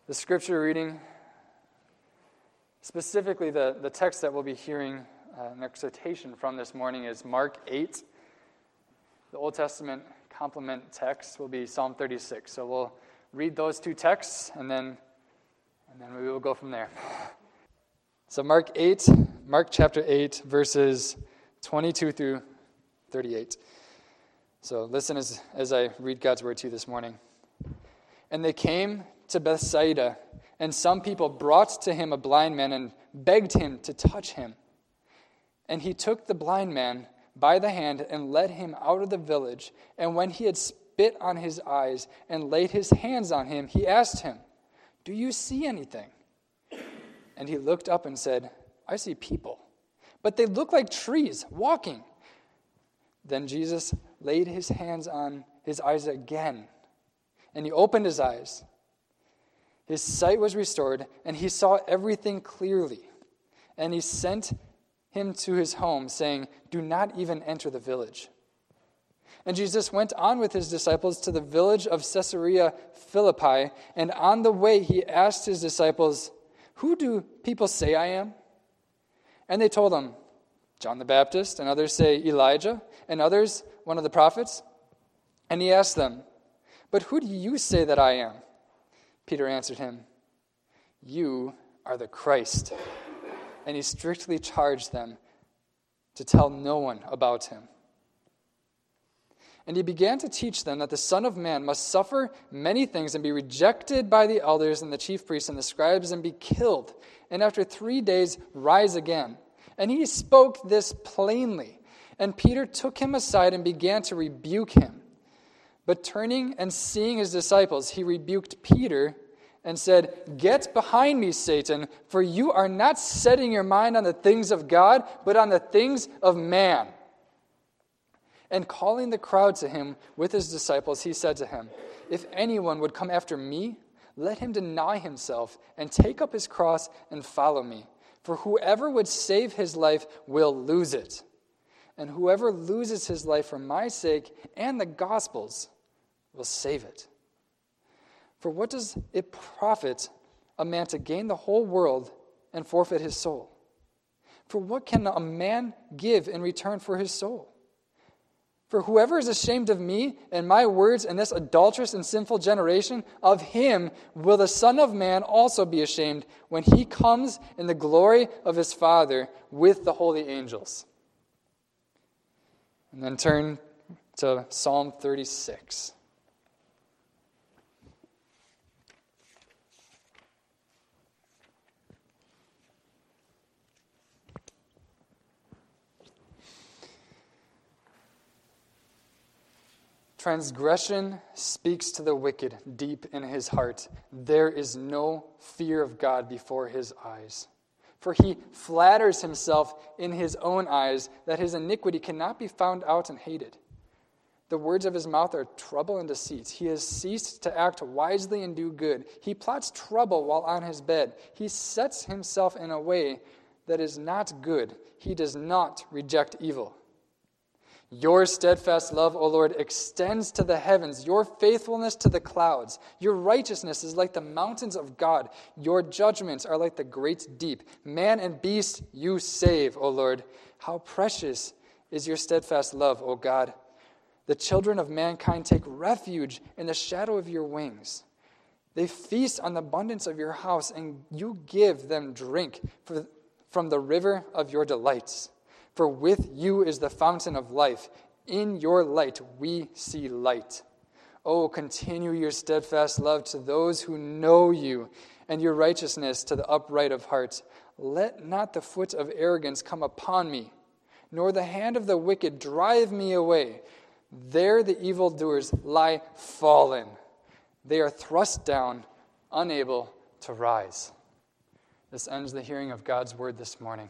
The scripture reading, specifically the text that we'll be hearing an exhortation from this morning, is Mark 8. The Old Testament complement text will be Psalm 36. So we'll read those two texts, and then we will go from there. So Mark chapter 8, verses 22 through 38. So listen as I read God's word to you this morning. And they came to Bethsaida, and some people brought to him a blind man and begged him to touch him. And he took the blind man by the hand and led him out of the village. And when he had spit on his eyes and laid his hands on him, he asked him, "Do you see anything?" And he looked up and said, "I see people, but they look like trees walking." Then Jesus laid his hands on his eyes again, and he opened his eyes. His sight was restored, and he saw everything clearly. And he sent him to his home, saying, "Do not even enter the village." And Jesus went on with his disciples to the village of Caesarea Philippi, and on the way he asked his disciples, "Who do people say I am?" And they told him, "John the Baptist, and others say Elijah, and others one of the prophets." And he asked them, "But who do you say that I am?" Peter answered him, "You are the Christ." And he strictly charged them to tell no one about him. And he began to teach them that the Son of Man must suffer many things and be rejected by the elders and the chief priests and the scribes and be killed, and after 3 days rise again. And he spoke this plainly. And Peter took him aside and began to rebuke him. But turning and seeing his disciples, he rebuked Peter and said, "Get behind me, Satan, for you are not setting your mind on the things of God, but on the things of man." And calling the crowd to him with his disciples, he said to him, "If anyone would come after me, let him deny himself and take up his cross and follow me. For whoever would save his life will lose it. And whoever loses his life for my sake and the gospel's will save it. For what does it profit a man to gain the whole world and forfeit his soul? For what can a man give in return for his soul? For whoever is ashamed of me and my words in this adulterous and sinful generation, of him will the Son of Man also be ashamed when he comes in the glory of his Father with the holy angels." And then turn to Psalm 36. Transgression speaks to the wicked deep in his heart. There is no fear of God before his eyes. For he flatters himself in his own eyes that his iniquity cannot be found out and hated. The words of his mouth are trouble and deceit. He has ceased to act wisely and do good. He plots trouble while on his bed. He sets himself in a way that is not good. He does not reject evil. Your steadfast love, O Lord, extends to the heavens, your faithfulness to the clouds. Your righteousness is like the mountains of God. Your judgments are like the great deep. Man and beast you save, O Lord. How precious is your steadfast love, O God. The children of mankind take refuge in the shadow of your wings. They feast on the abundance of your house, and you give them drink from the river of your delights. For with you is the fountain of life. In your light we see light. Oh, continue your steadfast love to those who know you, and your righteousness to the upright of heart. Let not the foot of arrogance come upon me, nor the hand of the wicked drive me away. There the evildoers lie fallen. They are thrust down, unable to rise. This ends the hearing of God's word this morning.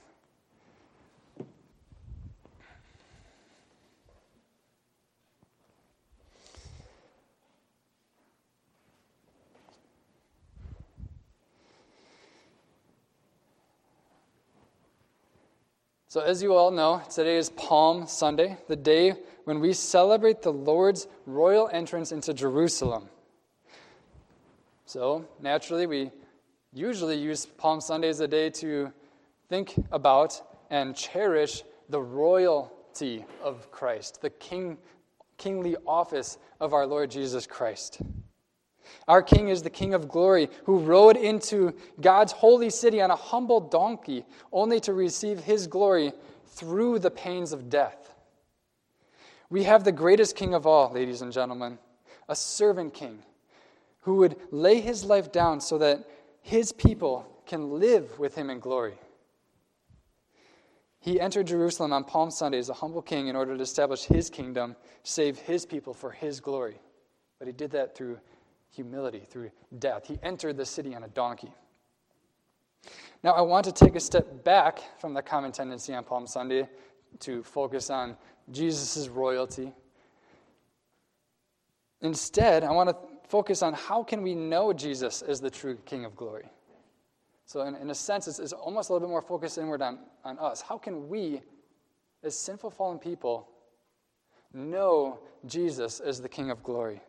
So as you all know, today is Palm Sunday, the day when we celebrate the Lord's royal entrance into Jerusalem. So, naturally, we usually use Palm Sunday as a day to think about and cherish the royalty of Christ, the kingly office of our Lord Jesus Christ. Our King is the King of glory who rode into God's holy city on a humble donkey only to receive his glory through the pains of death. We have the greatest King of all, ladies and gentlemen, a servant king who would lay his life down so that his people can live with him in glory. He entered Jerusalem on Palm Sunday as a humble king in order to establish his kingdom, save his people for his glory. But he did that through humility, through death. He entered the city on a donkey. Now, I want to take a step back from the common tendency on Palm Sunday to focus on Jesus' royalty. Instead, I want to focus on how can we know Jesus as the true King of glory. So in a sense, it's almost a little bit more focused inward on us. How can we, as sinful fallen people, know Jesus as the King of glory?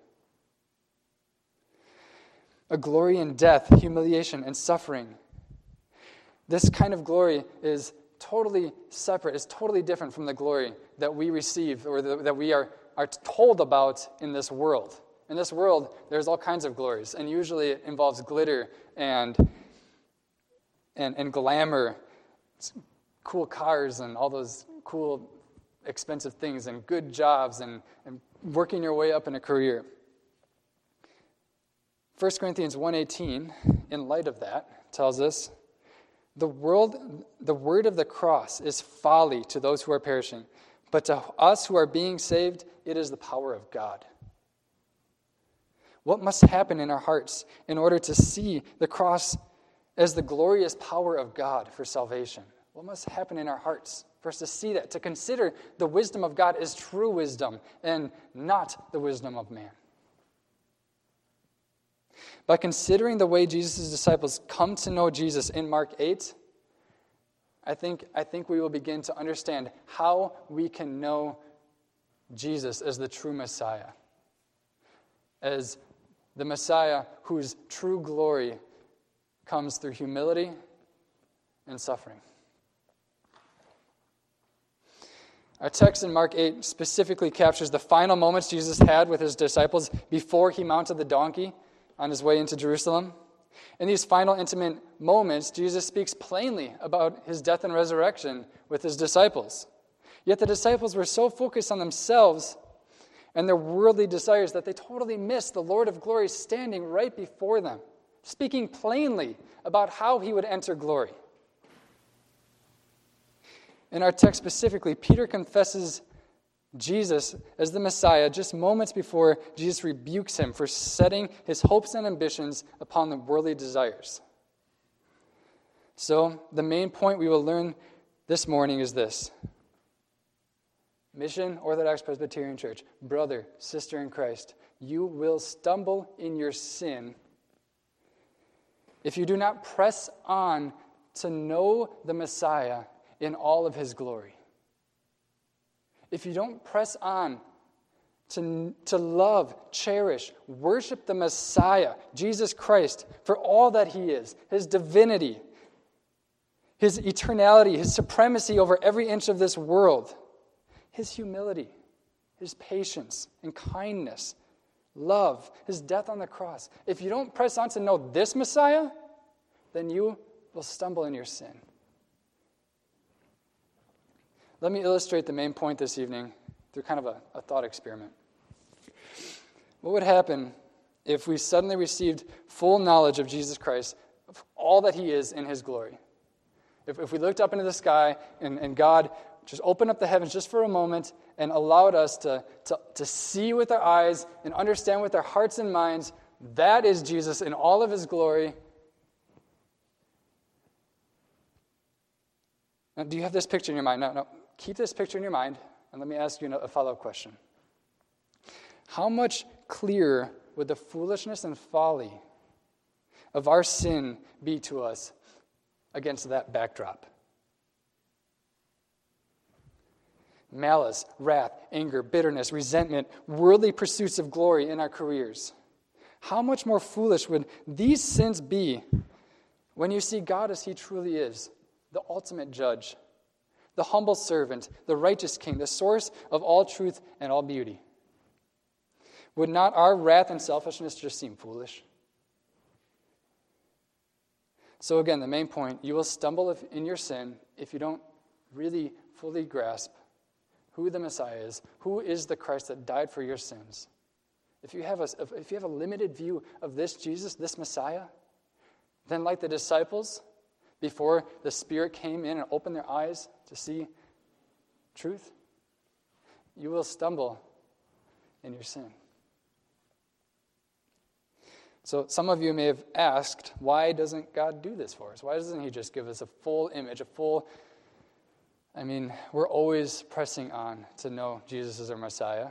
A glory in death, humiliation, and suffering. This kind of glory is totally separate, is totally different from the glory that we receive or that we are told about in this world. In this world, there's all kinds of glories, and usually it involves glitter and glamour, cool cars and all those cool, expensive things, and good jobs, and working your way up in a career. 1 Corinthians 1:18, in light of that, tells us, the word of the cross is folly to those who are perishing, but to us who are being saved, it is the power of God. What must happen in our hearts in order to see the cross as the glorious power of God for salvation? What must happen in our hearts for us to see that, to consider the wisdom of God as true wisdom and not the wisdom of man? By considering the way Jesus' disciples come to know Jesus in Mark 8, I think we will begin to understand how we can know Jesus as the true Messiah, as the Messiah whose true glory comes through humility and suffering. Our text in Mark 8 specifically captures the final moments Jesus had with his disciples before he mounted the donkey on his way into Jerusalem. In these final intimate moments, Jesus speaks plainly about his death and resurrection with his disciples. Yet the disciples were so focused on themselves and their worldly desires that they totally missed the Lord of glory standing right before them, speaking plainly about how he would enter glory. In our text specifically, Peter confesses Jesus as the Messiah just moments before Jesus rebukes him for setting his hopes and ambitions upon the worldly desires. So, the main point we will learn this morning is this. Mission Orthodox Presbyterian Church, brother, sister in Christ, you will stumble in your sin if you do not press on to know the Messiah in all of his glory. If you don't press on to love, cherish, worship the Messiah, Jesus Christ, for all that he is, his divinity, his eternality, his supremacy over every inch of this world, his humility, his patience and kindness, love, his death on the cross. If you don't press on to know this Messiah, then you will stumble in your sin. Let me illustrate the main point this evening through kind of a thought experiment. What would happen if we suddenly received full knowledge of Jesus Christ, of all that he is in his glory? If we looked up into the sky and God just opened up the heavens just for a moment and allowed us to see with our eyes and understand with our hearts and minds, that is Jesus in all of his glory. Now, do you have this picture in your mind? No. Keep this picture in your mind, and let me ask you a follow-up question. How much clearer would the foolishness and folly of our sin be to us against that backdrop? Malice, wrath, anger, bitterness, resentment, worldly pursuits of glory in our careers. How much more foolish would these sins be when you see God as he truly is, the ultimate judge, the humble servant, the righteous king, the source of all truth and all beauty? Would not our wrath and selfishness just seem foolish? So again, the main point, you will stumble in your sin if you don't really fully grasp who the Messiah is, who is the Christ that died for your sins. If you have a limited view of this Jesus, this Messiah, then like the disciples, before the Spirit came in and opened their eyes to see truth, you will stumble in your sin. So some of you may have asked, why doesn't God do this for us? Why doesn't he just give us a full image, we're always pressing on to know Jesus is our Messiah.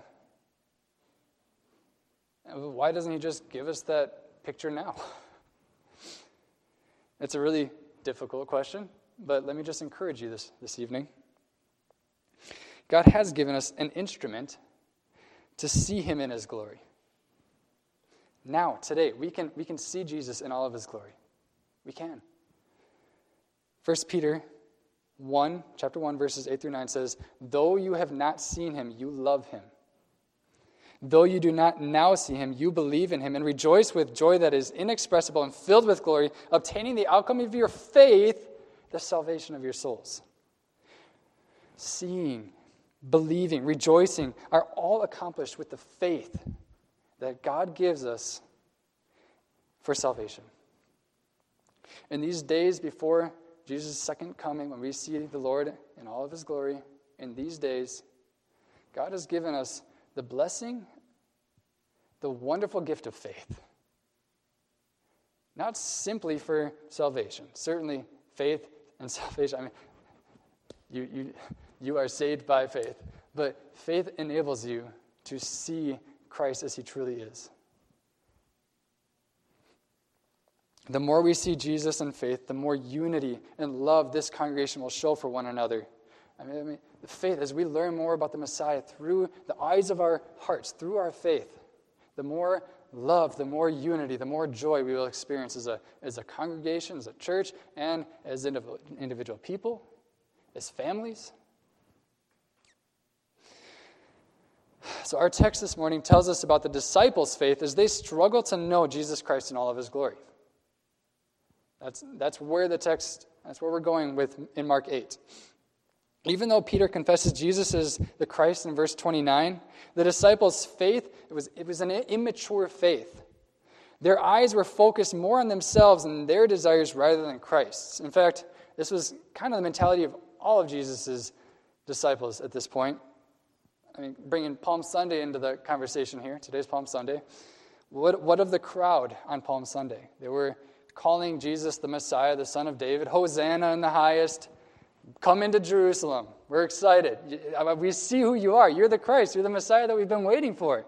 Why doesn't he just give us that picture now? It's a really difficult question, but let me just encourage you this evening. God has given us an instrument to see him in his glory. Now, today, we can see Jesus in all of his glory. We can. 1 Peter 1, chapter 1, verses 8 through 9 says, though you have not seen him, you love him. Though you do not now see him, you believe in him and rejoice with joy that is inexpressible and filled with glory, obtaining the outcome of your faith, the salvation of your souls. Seeing, believing, rejoicing are all accomplished with the faith that God gives us for salvation. In these days before Jesus' second coming, when we see the Lord in all of his glory, in these days, God has given us the blessing, the wonderful gift of faith. Not simply for salvation. Certainly, faith and salvation, you are saved by faith. But faith enables you to see Christ as he truly is. The more we see Jesus in faith, the more unity and love this congregation will show for one another. The faith, as we learn more about the Messiah through the eyes of our hearts, through our faith, the more love, the more unity, the more joy we will experience as a congregation, as a church, and as individual people, as families. So our text this morning tells us about the disciples' faith as they struggle to know Jesus Christ in all of his glory. That's where we're going with in Mark 8. Even though Peter confesses Jesus is the Christ in verse 29, the disciples' faith, it was an immature faith. Their eyes were focused more on themselves and their desires rather than Christ's. In fact, this was kind of the mentality of all of Jesus' disciples at this point. Bringing Palm Sunday into the conversation here. Today's Palm Sunday. What of the crowd on Palm Sunday? They were calling Jesus the Messiah, the Son of David. Hosanna in the highest. Come into Jerusalem. We're excited. We see who you are. You're the Christ. You're the Messiah that we've been waiting for.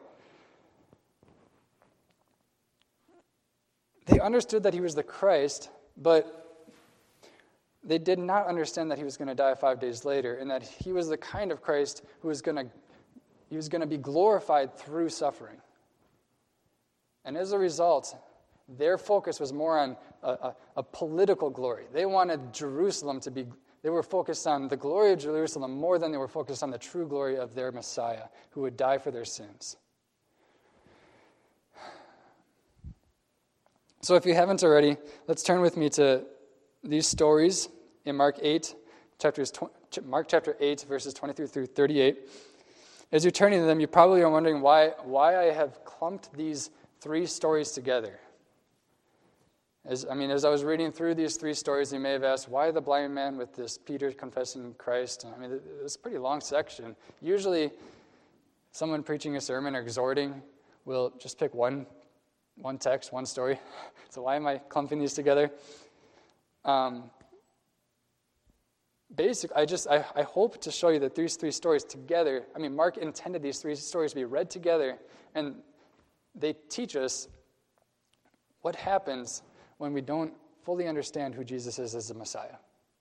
They understood that he was the Christ, but they did not understand that he was going to die 5 days later, and that he was the kind of Christ who was going to be glorified through suffering. And as a result, their focus was more on a political glory. They wanted Jerusalem to be. They were focused on the glory of Jerusalem more than they were focused on the true glory of their Messiah, who would die for their sins. So if you haven't already, let's turn with me to these stories in Mark chapter 8, verses 23 through 38. As you're turning to them, you probably are wondering why I have clumped these three stories together. As I was reading through these three stories, you may have asked, why the blind man with this Peter confessing Christ? It's a pretty long section. Usually, someone preaching a sermon or exhorting will just pick one text, one story. So why am I clumping these together? Basically, I hope to show you that these three stories together, Mark intended these three stories to be read together, and they teach us what happens when we don't fully understand who Jesus is as the Messiah.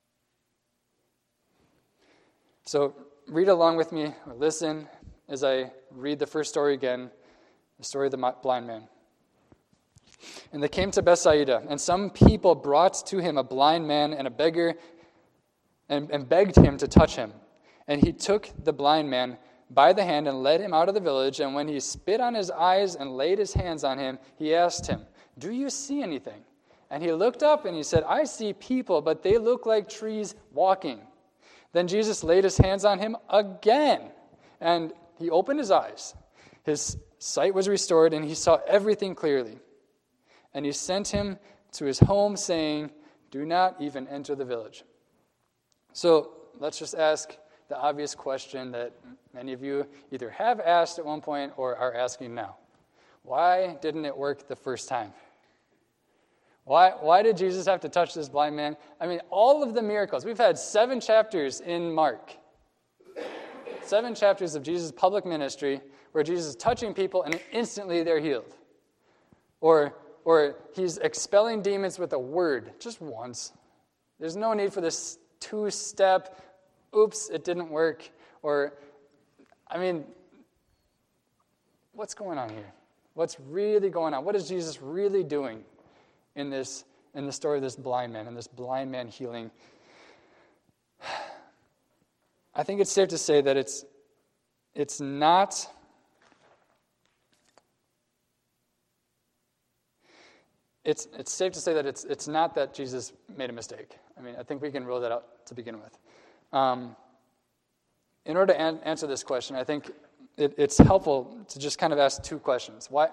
So read along with me, or listen as I read the first story again, the story of the blind man. And they came to Bethsaida, and some people brought to him a blind man and a beggar, and begged him to touch him. And he took the blind man by the hand and led him out of the village. And when he spit on his eyes and laid his hands on him, he asked him, "Do you see anything?" And he looked up and he said, "I see people, but they look like trees walking." Then Jesus laid his hands on him again, and he opened his eyes. His sight was restored, and he saw everything clearly. And he sent him to his home, saying, "Do not even enter the village." So let's just ask the obvious question that many of you either have asked at one point or are asking now. Why didn't it work the first time? Why did Jesus have to touch this blind man? I mean, all of the miracles. We've had 7 chapters in Mark. 7 chapters of Jesus' public ministry where Jesus is touching people and instantly they're healed. Or he's expelling demons with a word, just once. There's no need for this 2-step, oops, it didn't work. Or, I mean, what's going on here? What's really going on? What is Jesus really doing in the story of this blind man and this blind man healing? I think it's safe to say that it's not safe to say that it's not that Jesus made a mistake. I mean, I think we can rule that out to begin with. In order to answer this question, I think it's helpful to just kind of ask 2 questions. Why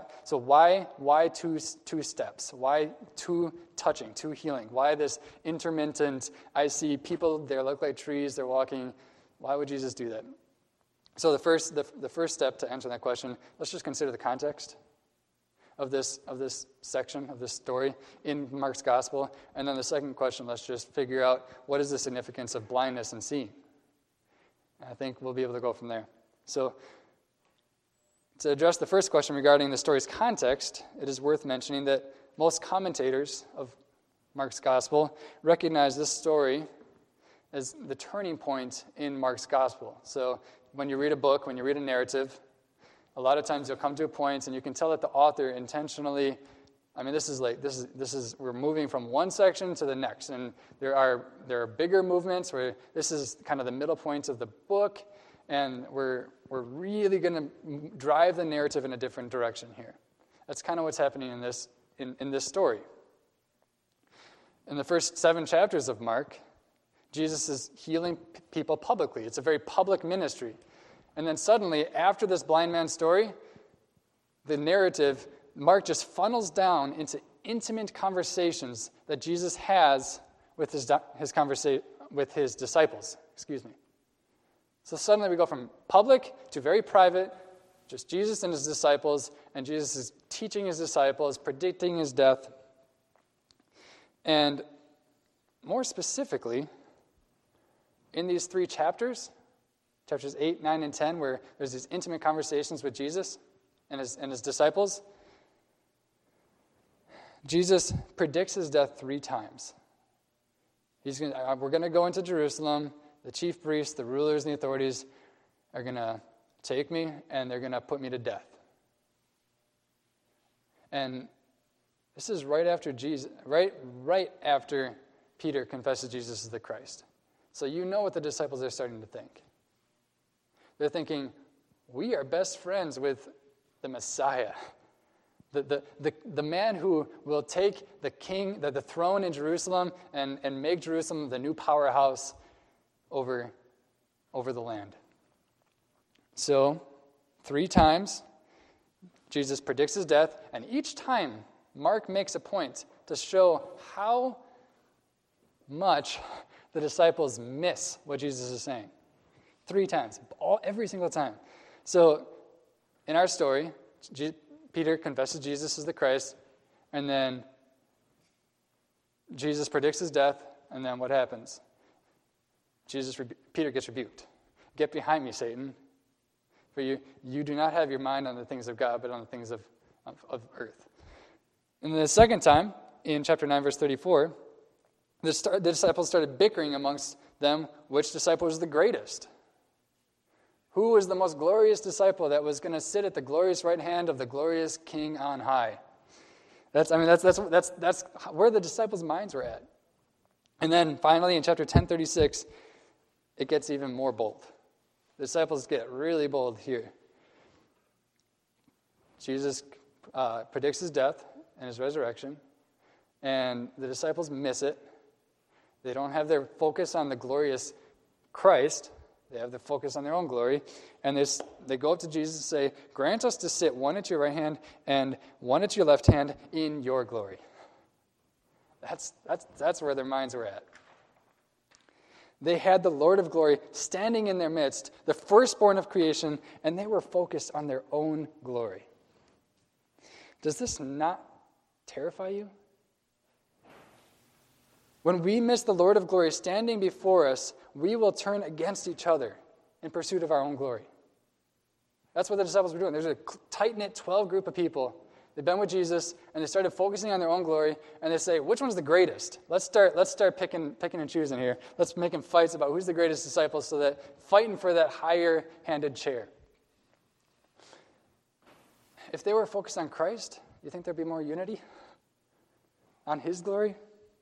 2 steps? Why 2 touching, 2 healing? Why this intermittent, I see people, they look like trees, they're walking. Why would Jesus do that? So the first step to answer that question, let's just consider the context of this section, of this story in Mark's gospel. And then the second question, let's just figure out what is the significance of blindness and seeing. I think we'll be able to go from there. So to address the first question regarding the story's context, it is worth mentioning that most commentators of Mark's gospel recognize this story as the turning point in Mark's gospel. So when you read a book, when you read a narrative, a lot of times you'll come to a point and you can tell that the author intentionally, I mean, we're moving from one section to the next, and there are bigger movements where this is kind of the middle point of the book, and we're really going to drive the narrative in a different direction here. That's kind of what's happening in this story. In the first 7 chapters of Mark, Jesus is healing people publicly. It's a very public ministry. And then suddenly, after this blind man's story, the narrative, Mark just funnels down into intimate conversations that Jesus has with his disciples. So suddenly we go from public to very private, just Jesus and his disciples, and Jesus is teaching his disciples, predicting his death. And more specifically, in these 3 chapters 8, 9, and 10, where there's these intimate conversations with Jesus and his disciples, Jesus predicts his death 3 times. We're going to go into Jerusalem. The chief priests, the rulers, and the authorities are going to take me, and they're going to put me to death. And this is right after Jesus, right after Peter confesses Jesus is the Christ. So you know what the disciples are starting to think. They're thinking, we are best friends with the Messiah, the man who will take the throne in Jerusalem and make Jerusalem the new powerhouse over the land. So 3 times, Jesus predicts his death, and each time Mark makes a point to show how much the disciples miss what Jesus is saying. 3 times, every single time. So in our story, Peter confesses Jesus is the Christ, and then Jesus predicts his death, and then what happens? Peter gets rebuked. Get behind me, Satan. For you do not have your mind on the things of God, but on the things of earth. And the second time, in chapter 9, verse 34, the disciples started bickering amongst them which disciple was the greatest. Who was the most glorious disciple that was going to sit at the glorious right hand of the glorious King on high? That's where the disciples' minds were at. And then finally in chapter 10:36, it gets even more bold. The disciples get really bold here. Jesus predicts his death and his resurrection, and the disciples miss it. They don't have their focus on the glorious Christ. They have the focus on their own glory. And they go up to Jesus and say, grant us to sit one at your right hand and one at your left hand in your glory. That's where their minds were at. They had the Lord of glory standing in their midst, the firstborn of creation, and they were focused on their own glory. Does this not terrify you? When we miss the Lord of glory standing before us, we will turn against each other in pursuit of our own glory. That's what the disciples were doing. There's a tight-knit 12 group of people. They've been with Jesus, and they started focusing on their own glory, and they say, which one's the greatest? Let's start picking and choosing here. Let's make fights about who's the greatest disciple, so that fighting for that higher-handed chair. If they were focused on Christ, you think there'd be more unity? On his glory?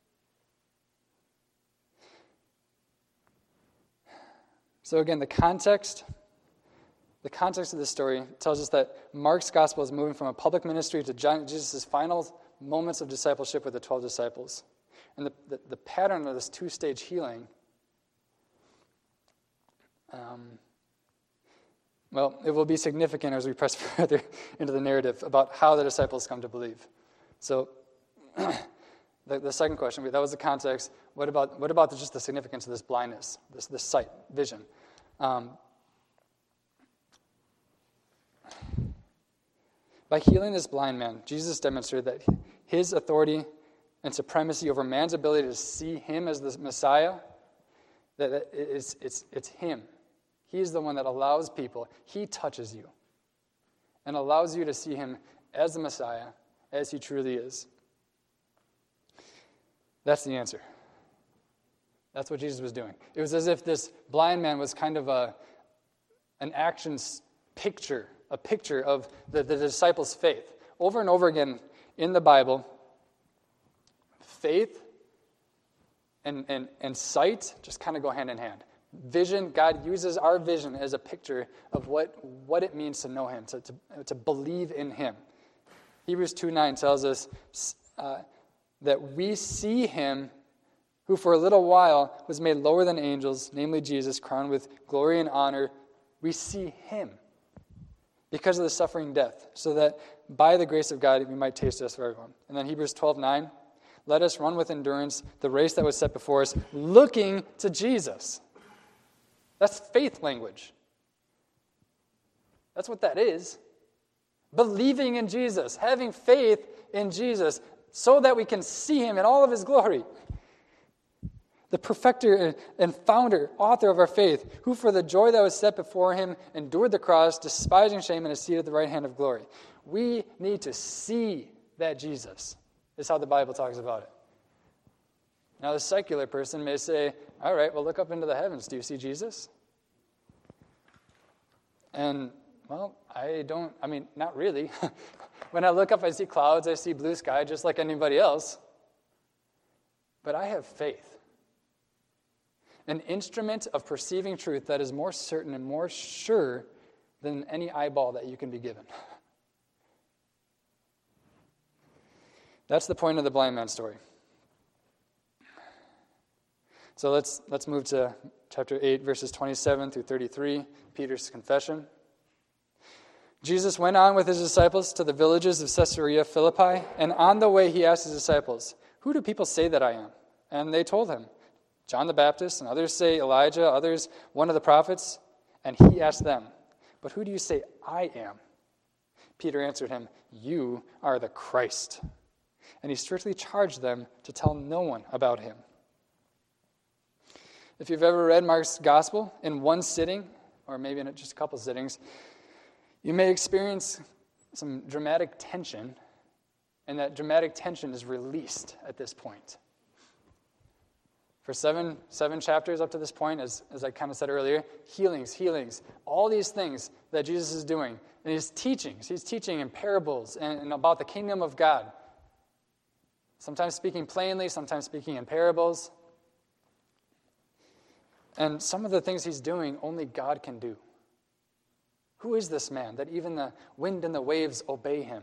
So again, the context of this story tells us that Mark's gospel is moving from a public ministry to Jesus' final moments of discipleship with the 12 disciples. And the pattern of this two-stage healing, it will be significant as we press further into the narrative about how the disciples come to believe. So the second question, that was the context. What about just the significance of this blindness, this sight, vision? By healing this blind man, Jesus demonstrated that his authority and supremacy over man's ability to see him as the Messiah, that it's him. He's the one that allows people. He touches you and allows you to see him as the Messiah, as he truly is. That's the answer. That's what Jesus was doing. It was as if this blind man was kind of an action picture, a picture of the disciples' faith. Over and over again in the Bible, faith and sight just kind of go hand in hand. Vision, God uses our vision as a picture of what it means to know him, to believe in him. Hebrews 2:9 tells us that we see him who for a little while was made lower than angels, namely Jesus, crowned with glory and honor. We see him because of the suffering death, so that by the grace of God we might taste death for everyone. And then Hebrews 12:9, let us run with endurance the race that was set before us, looking to Jesus. That's faith language. That's what that is. Believing in Jesus, having faith in Jesus, so that we can see him in all of his glory. The perfecter and founder, author of our faith, who for the joy that was set before him endured the cross, despising shame, and is seated at the right hand of glory. We need to see that Jesus, is how the Bible talks about it. Now, the secular person may say, all right, well, look up into the heavens. Do you see Jesus? And, well, not really. When I look up, I see clouds, I see blue sky, just like anybody else. But I have faith. An instrument of perceiving truth that is more certain and more sure than any eyeball that you can be given. That's the point of the blind man story. So let's move to chapter 8, verses 27 through 33, Peter's confession. Jesus went on with his disciples to the villages of Caesarea Philippi, and on the way he asked his disciples, who do people say that I am? And they told him, John the Baptist, and others say Elijah, others one of the prophets. And he asked them, but who do you say I am? Peter answered him, you are the Christ. And he strictly charged them to tell no one about him. If you've ever read Mark's gospel in one sitting, or maybe in just a couple sittings, you may experience some dramatic tension, and that dramatic tension is released at this point. For seven chapters up to this point, as I kind of said earlier, healings, all these things that Jesus is doing. And he's teaching in parables and about the kingdom of God. Sometimes speaking plainly, sometimes speaking in parables. And some of the things he's doing, only God can do. Who is this man that even the wind and the waves obey him?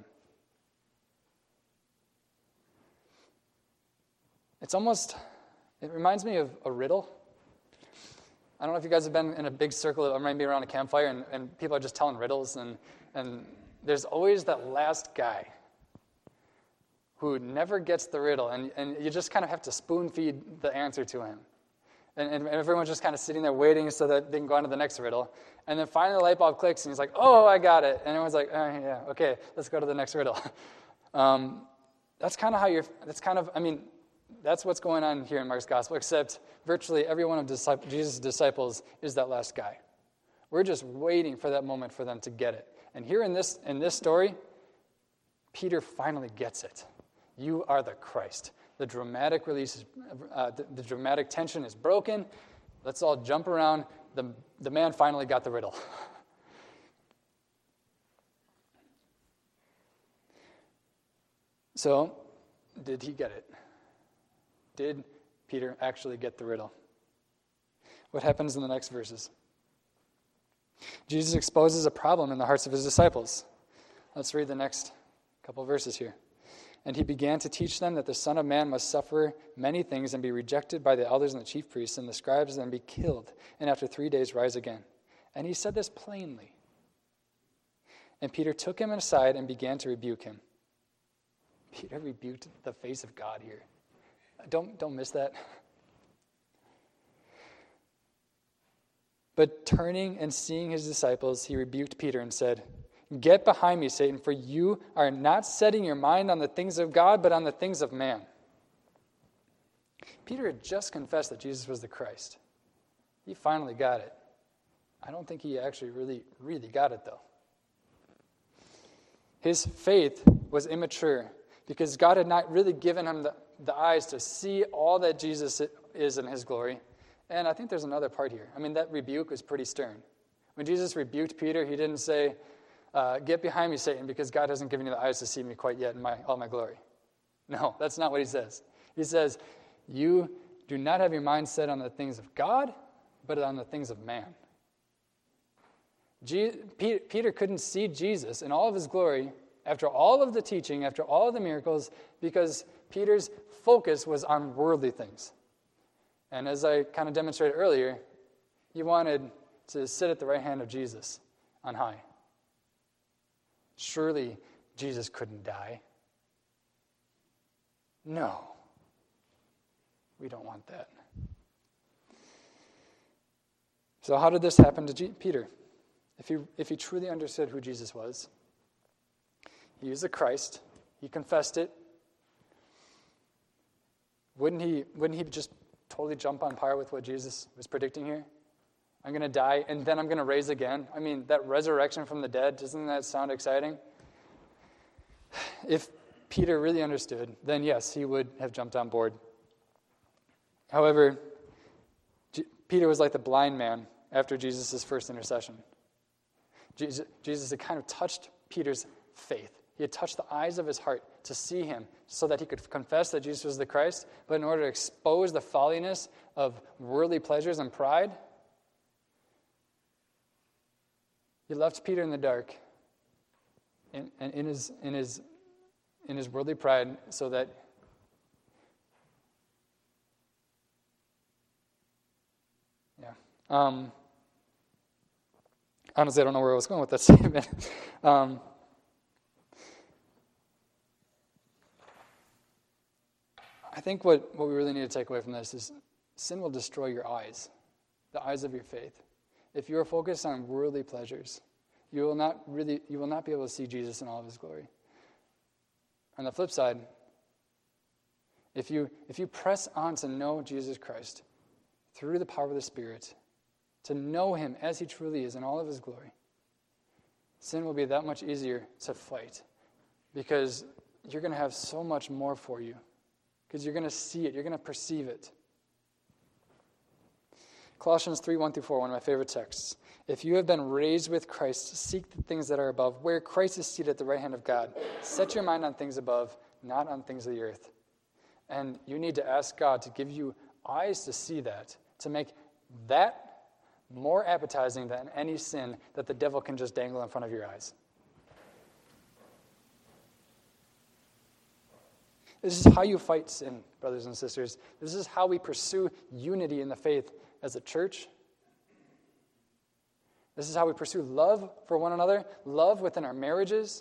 It reminds me of a riddle. I don't know if you guys have been in a big circle or maybe around a campfire and people are just telling riddles and there's always that last guy who never gets the riddle and you just kind of have to spoon feed the answer to him. And everyone's just kind of sitting there waiting so that they can go on to the next riddle. And then finally the light bulb clicks and he's like, oh, I got it. And everyone's like, oh, yeah, okay, let's go to the next riddle. That's kind of that's what's going on here in Mark's gospel, except virtually every one of Jesus' disciples is that last guy. We're just waiting for that moment for them to get it. And here in this story, Peter finally gets it. You are the Christ. The dramatic release, the dramatic tension is broken. Let's all jump around. The man finally got the riddle. So, did he get it? Did Peter actually get the riddle? What happens in the next verses? Jesus exposes a problem in the hearts of his disciples. Let's read the next couple verses here. And he began to teach them that the Son of Man must suffer many things and be rejected by the elders and the chief priests and the scribes and be killed, and after 3 days rise again. And he said this plainly. And Peter took him aside and began to rebuke him. Peter rebuked the face of God here. Don't miss that. But turning and seeing his disciples, he rebuked Peter and said, "Get behind me, Satan, for you are not setting your mind on the things of God, but on the things of man." Peter had just confessed that Jesus was the Christ. He finally got it. I don't think he actually really got it, though. His faith was immature because God had not really given him the eyes to see all that Jesus is in his glory. And I think there's another part here. That rebuke was pretty stern. When Jesus rebuked Peter, he didn't say, "Get behind me, Satan, because God hasn't given you the eyes to see me quite yet in all my glory." No, that's not what he says. He says, you do not have your mind set on the things of God, but on the things of man. Peter couldn't see Jesus in all of his glory after all of the teaching, after all of the miracles, because Peter's focus was on worldly things. And as I kind of demonstrated earlier, he wanted to sit at the right hand of Jesus on high. Surely Jesus couldn't die. No. We don't want that. So how did this happen to Peter? If he truly understood who Jesus was, he was the Christ, he confessed it, wouldn't he just totally jump on par with what Jesus was predicting here? I'm going to die, and then I'm going to raise again. That resurrection from the dead, doesn't that sound exciting? If Peter really understood, then yes, he would have jumped on board. However, Peter was like the blind man after Jesus' first intercession. Jesus had kind of touched Peter's faith. He had touched the eyes of his heart to see him so that he could confess that Jesus was the Christ, but in order to expose the folliness of worldly pleasures and pride, he left Peter in the dark and in his worldly pride so that honestly, I don't know where I was going with that statement. I think what we really need to take away from this is sin will destroy your eyes, the eyes of your faith. If you are focused on worldly pleasures, you will not be able to see Jesus in all of his glory. On the flip side, if you press on to know Jesus Christ through the power of the Spirit, to know him as he truly is in all of his glory, sin will be that much easier to fight because you're going to have so much more for you because you're going to see it, you're going to perceive it. Colossians 3:1-4, one of my favorite texts. If you have been raised with Christ, seek the things that are above, where Christ is seated at the right hand of God. Set your mind on things above, not on things of the earth. And you need to ask God to give you eyes to see that, to make that more appetizing than any sin that the devil can just dangle in front of your eyes. This is how you fight sin, brothers and sisters. This is how we pursue unity in the faith as a church. This is how we pursue love for one another, love within our marriages.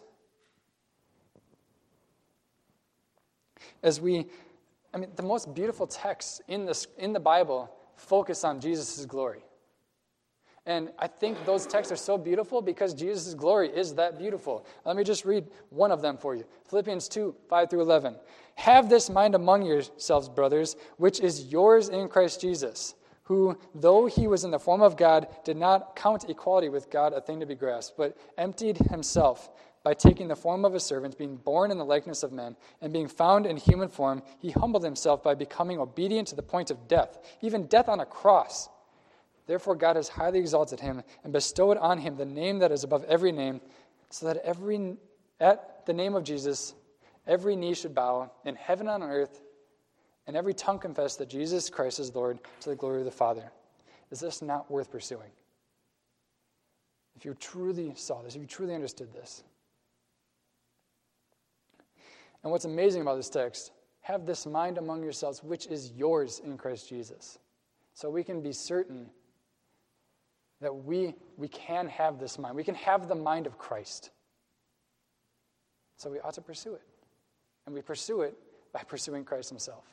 The most beautiful texts in the Bible focus on Jesus' glory. And I think those texts are so beautiful because Jesus' glory is that beautiful. Let me just read one of them for you. Philippians 2, 5 through 11. Have this mind among yourselves, brothers, which is yours in Christ Jesus, who, though he was in the form of God, did not count equality with God a thing to be grasped, but emptied himself by taking the form of a servant, being born in the likeness of men, and being found in human form, he humbled himself by becoming obedient to the point of death, even death on a cross. Therefore God has highly exalted him and bestowed on him the name that is above every name, so that at the name of Jesus every knee should bow in heaven and on earth, and every tongue confess that Jesus Christ is Lord, to the glory of the Father. Is this not worth pursuing? If you truly saw this, if you truly understood this. And what's amazing about this text, have this mind among yourselves, which is yours in Christ Jesus. So we can be certain that we can have this mind. We can have the mind of Christ. So we ought to pursue it. And we pursue it by pursuing Christ himself.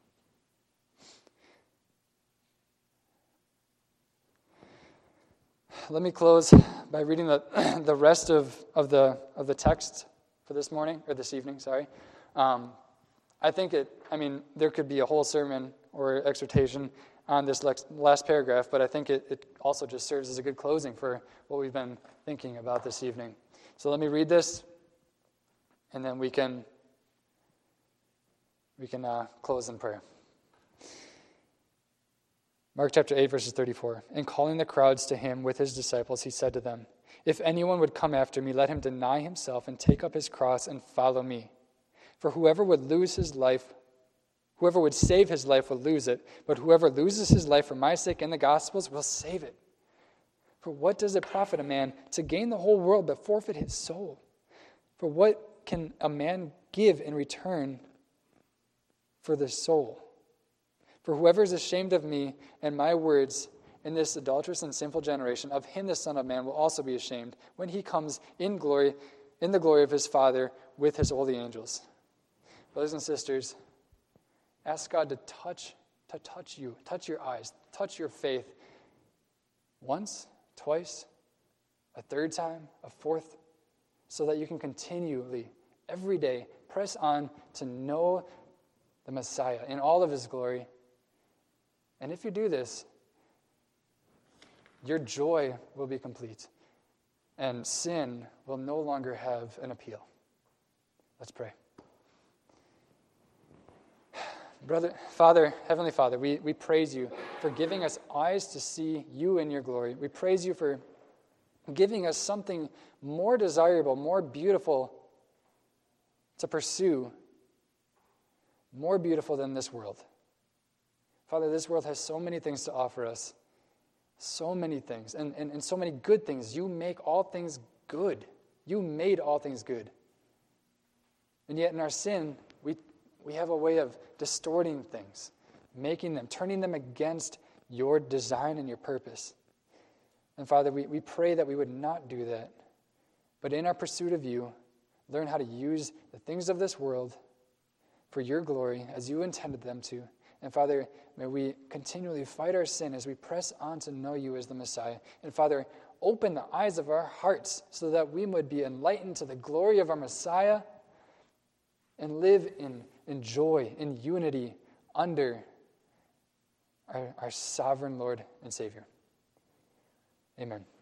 Let me close by reading the rest of the text for this morning, or this evening, sorry. I think there could be a whole sermon or exhortation on this last paragraph, but I think it also just serves as a good closing for what we've been thinking about this evening. So let me read this, and then we can close in prayer. Mark chapter 8, verses 34. And calling the crowds to him with his disciples, he said to them, if anyone would come after me, let him deny himself and take up his cross and follow me. For whoever would save his life will lose it, but whoever loses his life for my sake and the gospel's will save it. For what does it profit a man to gain the whole world but forfeit his soul? For what can a man give in return for the soul? For whoever is ashamed of me and my words in this adulterous and sinful generation, of him the Son of Man will also be ashamed when he comes in the glory of his Father with his holy angels. Brothers and sisters, ask God to touch you, touch your eyes, touch your faith once, twice, a third time, a fourth, so that you can continually, every day, press on to know the Messiah in all of his glory. And if you do this, your joy will be complete, and sin will no longer have an appeal. Let's pray. Heavenly Father, we praise you for giving us eyes to see you in your glory. We praise you for giving us something more desirable, more beautiful to pursue, more beautiful than this world. Father, this world has so many things to offer us, so many things, and so many good things. You make all things good. You made all things good. And yet in our sin, we have a way of distorting things, turning them against your design and your purpose. And Father, we pray that we would not do that, but in our pursuit of you, learn how to use the things of this world for your glory as you intended them to. And Father, may we continually fight our sin as we press on to know you as the Messiah. And Father, open the eyes of our hearts so that we would be enlightened to the glory of our Messiah and live in joy, in unity under our sovereign Lord and Savior. Amen.